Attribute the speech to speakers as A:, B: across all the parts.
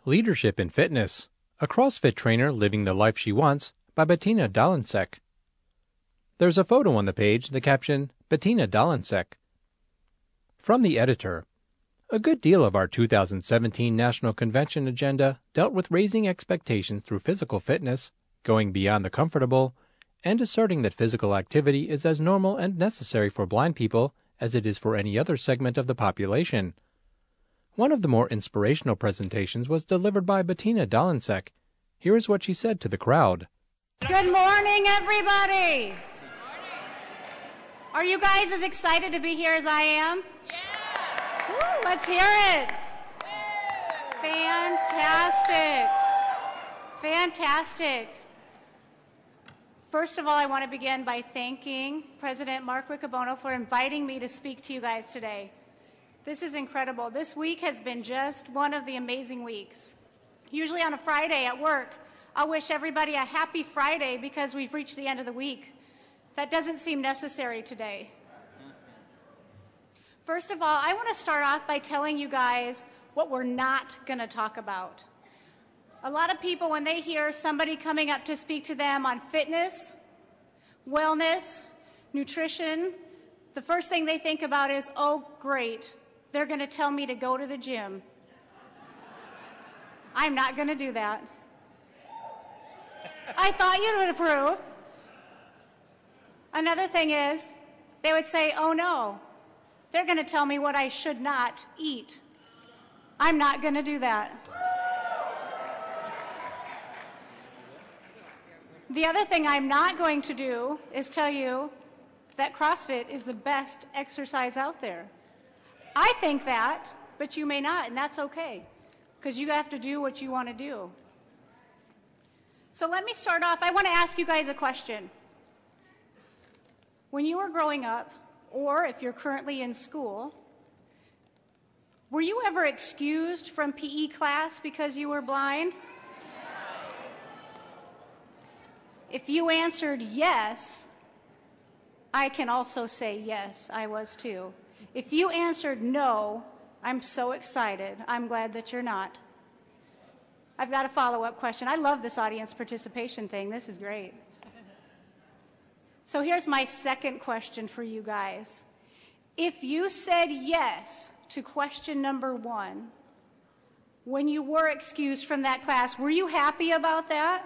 A: Leadership in Fitness, a CrossFit Trainer Living the Life She Wants by Bettina Dalencek. There's a photo on the page, the caption, Bettina Dalencek. From the editor, a good deal of our 2017 National Convention agenda dealt with raising expectations through physical fitness, going beyond the comfortable, and asserting that physical activity is as normal and necessary for blind people as it is for any other segment of the population. One of the more inspirational presentations was delivered by Bettina Dalencek. Here is what she said to the crowd.
B: Good morning, everybody. Are you guys as excited to be here as I am? Yeah. Woo, let's hear it. Fantastic. Fantastic. First of all, I want to begin by thanking President Mark Riccobono for inviting me to speak to you guys today. This is incredible. This week has been just one of the amazing weeks. Usually on a Friday at work, I'll wish everybody a happy Friday because we've reached the end of the week. That doesn't seem necessary today. First of all, I want to start off by telling you guys what we're not going to talk about. A lot of people, when they hear somebody coming up to speak to them on fitness, wellness, nutrition, the first thing they think about is, oh, great, they're going to tell me to go to the gym. I'm not going to do that. I thought you would approve. Another thing is, they would say, oh no, they're going to tell me what I should not eat. I'm not going to do that. The other thing I'm not going to do is tell you that CrossFit is the best exercise out there. I think that, but you may not, and that's okay, because you have to do what you want to do. So let me start off. I want to ask you guys a question. When you were growing up, or if you're currently in school, were you ever excused from PE class because you were blind? If you answered yes, I can also say yes, I was too. If you answered no, I'm so excited. I'm glad that you're not. I've got a follow-up question. I love this audience participation thing. This is great. So here's my second question for you guys. If you said yes to question number 1, when you were excused from that class, were you happy about that?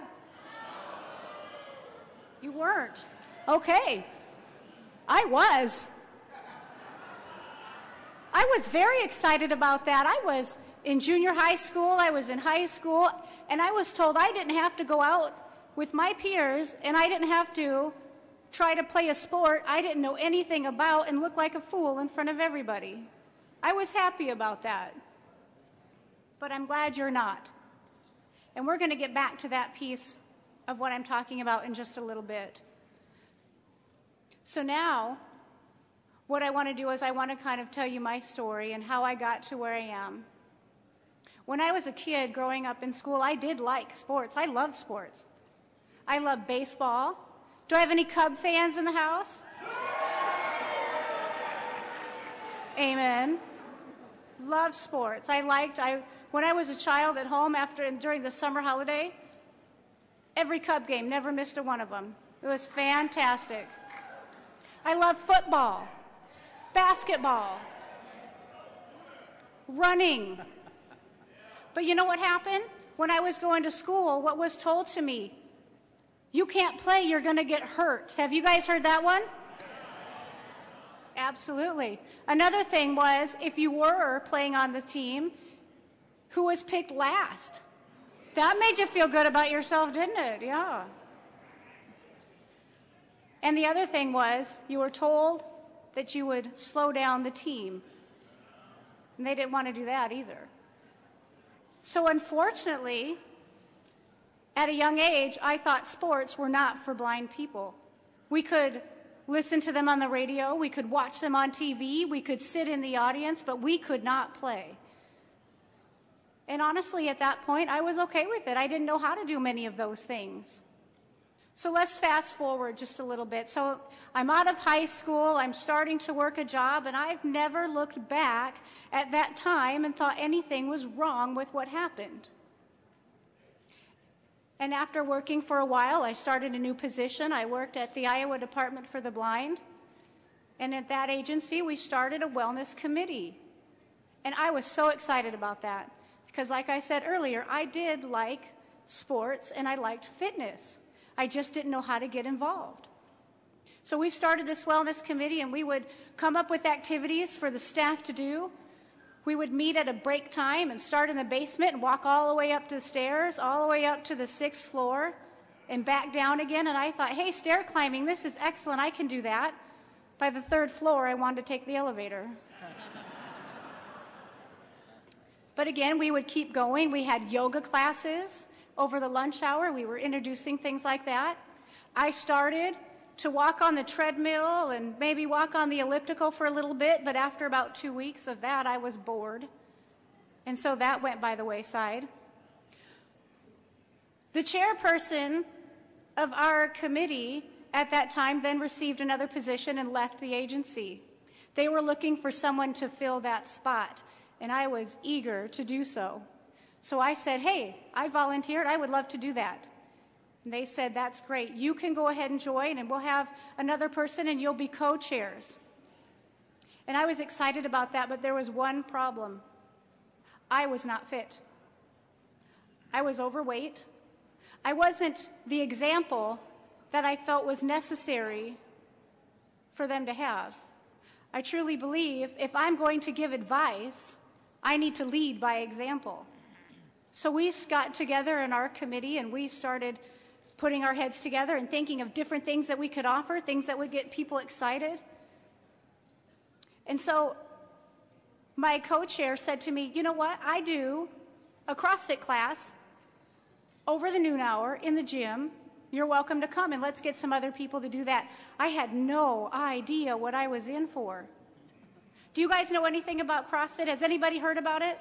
B: You weren't. Okay. I was. I was very excited about that. I was in junior high school, I was in high school, and I was told I didn't have to go out with my peers, and I didn't have to try to play a sport I didn't know anything about and look like a fool in front of everybody. I was happy about that. But I'm glad you're not. And we're going to get back to that piece of what I'm talking about in just a little bit. So now, what I want to do is I want to kind of tell you my story and how I got to where I am. When I was a kid growing up in school, I did like sports. I loved sports. I loved baseball. Do I have any Cub fans in the house? Amen. Love sports. When I was a child at home during the summer holiday, every Cub game, never missed a one of them. It was fantastic. I love football, basketball, running. But you know what happened? When I was going to school, what was told to me? You can't play, you're going to get hurt. Have you guys heard that one? Absolutely. Another thing was, if you were playing on the team, who was picked last? That made you feel good about yourself, didn't it? Yeah. And the other thing was, you were told that you would slow down the team. And they didn't want to do that either. So unfortunately, at a young age, I thought sports were not for blind people. We could listen to them on the radio, we could watch them on TV, we could sit in the audience, but we could not play. And honestly, at that point, I was okay with it. I didn't know how to do many of those things. So let's fast forward just a little bit. So I'm out of high school, I'm starting to work a job, and I've never looked back at that time and thought anything was wrong with what happened. And after working for a while, I started a new position. I worked at the Iowa Department for the Blind. And at that agency, we started a wellness committee. And I was so excited about that because, like I said earlier, I did like sports and I liked fitness. I just didn't know how to get involved. So we started this wellness committee, and we would come up with activities for the staff to do. We would meet at a break time and start in the basement and walk all the way up to the stairs, all the way up to the 6th floor, and back down again. And I thought, hey, stair climbing, this is excellent. I can do that. By the 3rd floor, I wanted to take the elevator. But again, we would keep going. We had yoga classes over the lunch hour. We were introducing things like that. I started to walk on the treadmill and maybe walk on the elliptical for a little bit, but after about 2 weeks of that, I was bored. And so that went by the wayside. The chairperson of our committee at that time then received another position and left the agency. They were looking for someone to fill that spot, and I was eager to do so. So I said, hey, I volunteered. I would love to do that. And they said, that's great. You can go ahead and join, and we'll have another person, and you'll be co-chairs. And I was excited about that, but there was one problem. I was not fit. I was overweight. I wasn't the example that I felt was necessary for them to have. I truly believe if I'm going to give advice, I need to lead by example. So we got together in our committee and we started putting our heads together and thinking of different things that we could offer, things that would get people excited. And so my co-chair said to me, you know what, I do a CrossFit class over the noon hour in the gym. You're welcome to come, and let's get some other people to do that. I had no idea what I was in for. Do you guys know anything about CrossFit? Has anybody heard about it?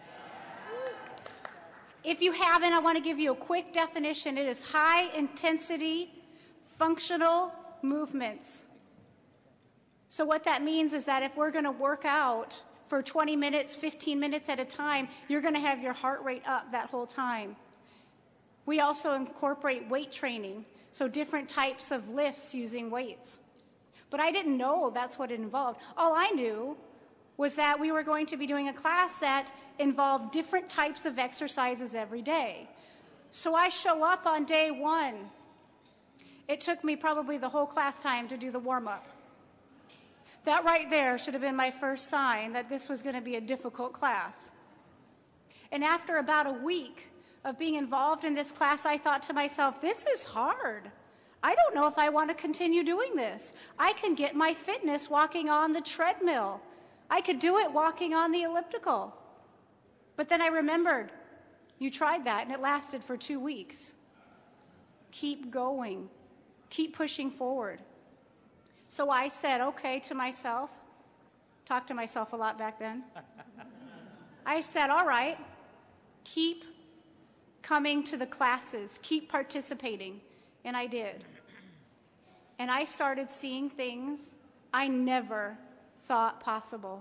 B: If you haven't, I want to give you a quick definition. It is high-intensity, functional movements. So what that means is that if we're going to work out for 20 minutes, 15 minutes at a time, you're going to have your heart rate up that whole time. We also incorporate weight training, so different types of lifts using weights. But I didn't know that's what it involved. All I knew was that we were going to be doing a class that involved different types of exercises every day. So I show up on day 1. It took me probably the whole class time to do the warm-up. That right there should have been my first sign that this was going to be a difficult class. And after about a week of being involved in this class, I thought to myself, this is hard. I don't know if I want to continue doing this. I can get my fitness walking on the treadmill. I could do it walking on the elliptical. But then I remembered, you tried that and it lasted for 2 weeks. Keep going. Keep pushing forward. So I said, okay, to myself, talked to myself a lot back then. I said, all right, keep coming to the classes, keep participating. And I did. And I started seeing things I never thought possible.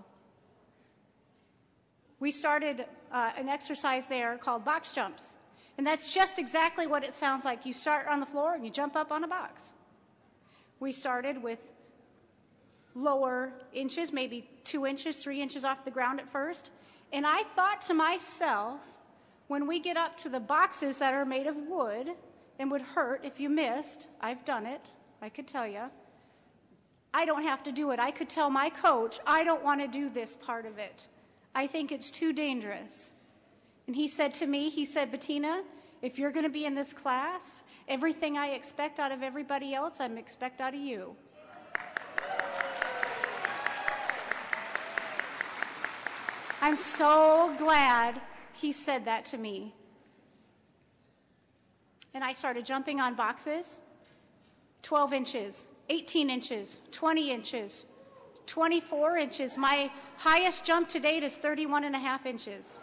B: We started an exercise there called box jumps. And that's just exactly what it sounds like. You start on the floor and you jump up on a box. We started with lower inches, maybe 2 inches, 3 inches off the ground at first. And I thought to myself, when we get up to the boxes that are made of wood and would hurt if you missed, I've done it, I could tell you, I don't have to do it. I could tell my coach, I don't want to do this part of it. I think it's too dangerous. And he said to me, he said, Bettina, if you're going to be in this class, everything I expect out of everybody else, I expect out of you. I'm so glad he said that to me. And I started jumping on boxes, 12 inches, 18 inches, 20 inches, 24 inches. My highest jump to date is 31.5 inches.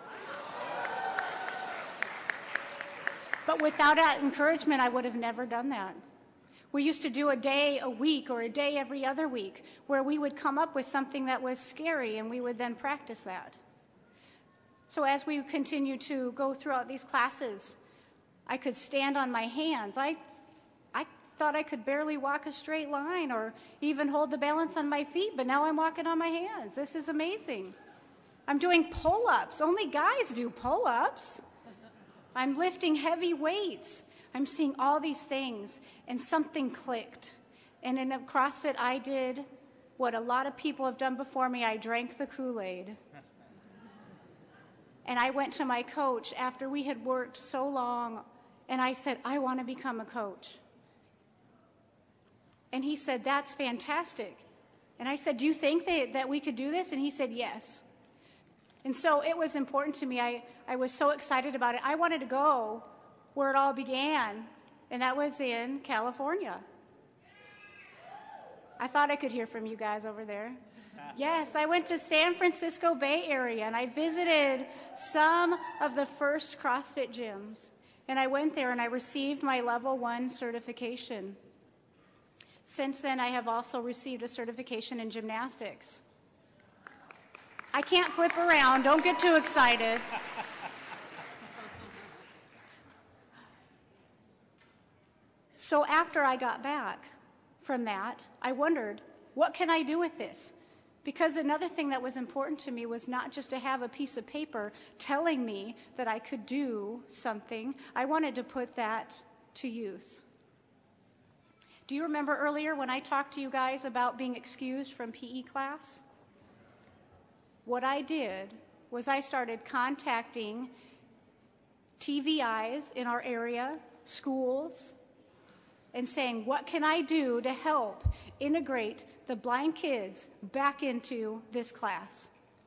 B: But without that encouragement, I would have never done that. We used to do a day a week or a day every other week where we would come up with something that was scary and we would then practice that. So as we continue to go throughout these classes, I could stand on my hands. I thought I could barely walk a straight line or even hold the balance on my feet, but now I'm walking on my hands. This is amazing. I'm doing pull-ups. Only guys do pull-ups. I'm lifting heavy weights. I'm seeing all these things, and something clicked. And in CrossFit, I did what a lot of people have done before me. I drank the Kool-Aid. And I went to my coach after we had worked so long, and I said, I want to become a coach. And he said, that's fantastic. And I said, do you think that we could do this? And he said, yes. And so it was important to me. I was so excited about it. I wanted to go where it all began, and that was in California. I thought I could hear from you guys over there. Yes, I went to San Francisco Bay Area, and I visited some of the first CrossFit gyms. And I went there, and I received my Level 1 certification. Since then, I have also received a certification in gymnastics. I can't flip around. Don't get too excited. So after I got back from that, I wondered, what can I do with this? Because another thing that was important to me was not just to have a piece of paper telling me that I could do something. I wanted to put that to use. Do you remember earlier when I talked to you guys about being excused from PE class? What I did was I started contacting TVIs in our area, schools, and saying, what can I do to help integrate the blind kids back into this class?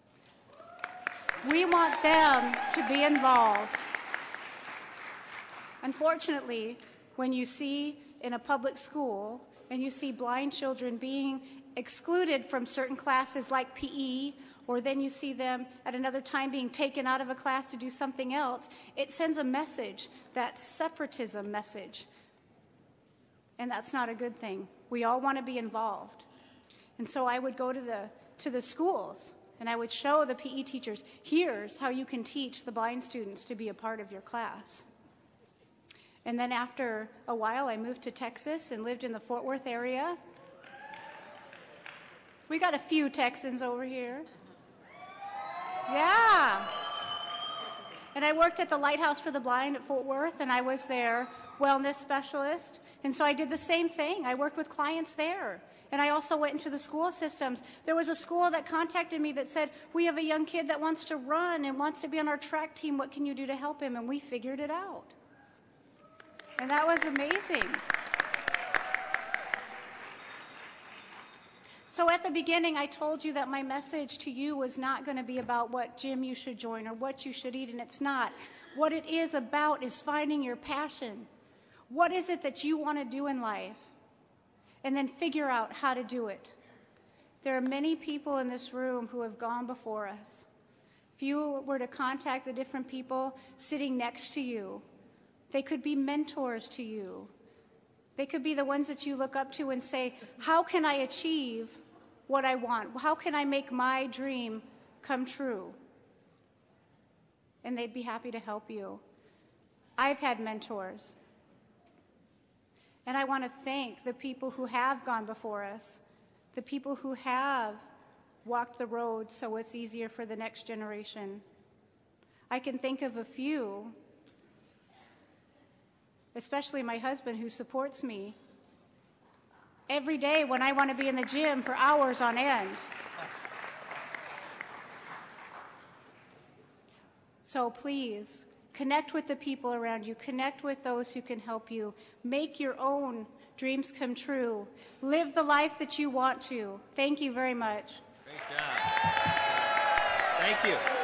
B: We want them to be involved. Unfortunately, when you see in a public school and you see blind children being excluded from certain classes like PE, or then you see them at another time being taken out of a class to do something else, it sends a message, that separatism message. And that's not a good thing. We all want to be involved. And so I would go to the schools, and I would show the PE teachers, here's how you can teach the blind students to be a part of your class. And then after a while, I moved to Texas and lived in the Fort Worth area. We got a few Texans over here. Yeah. And I worked at the Lighthouse for the Blind at Fort Worth, and I was their wellness specialist. And so I did the same thing. I worked with clients there. And I also went into the school systems. There was a school that contacted me that said, we have a young kid that wants to run and wants to be on our track team. What can you do to help him? And we figured it out. And that was amazing. So at the beginning, I told you that my message to you was not going to be about what gym you should join or what you should eat, and it's not. What it is about is finding your passion. What is it that you want to do in life? And then figure out how to do it. There are many people in this room who have gone before us. If you were to contact the different people sitting next to you, they could be mentors to you. They could be the ones that you look up to and say, how can I achieve what I want? How can I make my dream come true? And they'd be happy to help you. I've had mentors. And I want to thank the people who have gone before us, the people who have walked the road so it's easier for the next generation. I can think of a few, especially my husband, who supports me every day when I want to be in the gym for hours on end. So please, connect with the people around you. Connect with those who can help you. Make your own dreams come true. Live the life that you want to. Thank you very much.
C: Great job. Thank you.